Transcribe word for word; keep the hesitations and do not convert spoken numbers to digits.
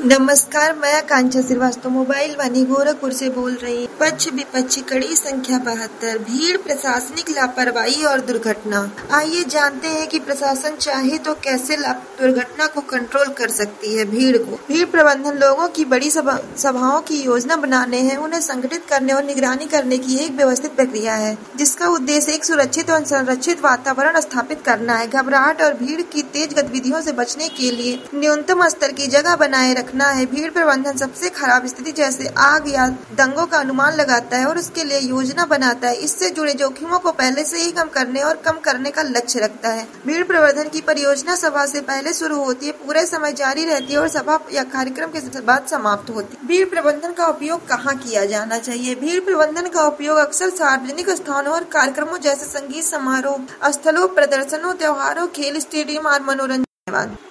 नमस्कार, मैं आकांक्षा श्रीवास्तव मोबाइल वानी गोरखपुर से बोल रही हूँ। पक्ष विपक्ष कड़ी संख्या बहत्तर, भीड़, प्रशासनिक लापरवाही और दुर्घटना। आइए जानते हैं कि प्रशासन चाहे तो कैसे दुर्घटना को कंट्रोल कर सकती है। भीड़ को भीड़ प्रबंधन लोगों की बड़ी सभा, सभाओं की योजना बनाने हैं, उन्हें संगठित करने और निगरानी करने की एक व्यवस्थित प्रक्रिया है, जिसका उद्देश्य एक सुरक्षित और संरक्षित वातावरण स्थापित करना है। घबराहट और भीड़ की तेज गतिविधियों से बचने के लिए न्यूनतम स्तर की जगह बनाए रखना है। भीड़ प्रबंधन सबसे खराब स्थिति जैसे आग या दंगों का अनुमान लगाता है और उसके लिए योजना बनाता है। इससे जुड़े जोखिमों को पहले से ही कम करने और कम करने का लक्ष्य रखता है। भीड़ प्रबंधन की परियोजना सभा से पहले शुरू होती है, पूरे समय जारी रहती है और सभा या कार्यक्रम के बाद समाप्त होती है। भीड़ प्रबंधन का उपयोग कहाँ किया जाना चाहिए? भीड़ प्रबंधन का उपयोग अक्सर सार्वजनिक स्थानों और कार्यक्रमों जैसे संगीत समारोह स्थलों, प्रदर्शनों, त्योहारों, खेल स्टेडियम और मनोरंजन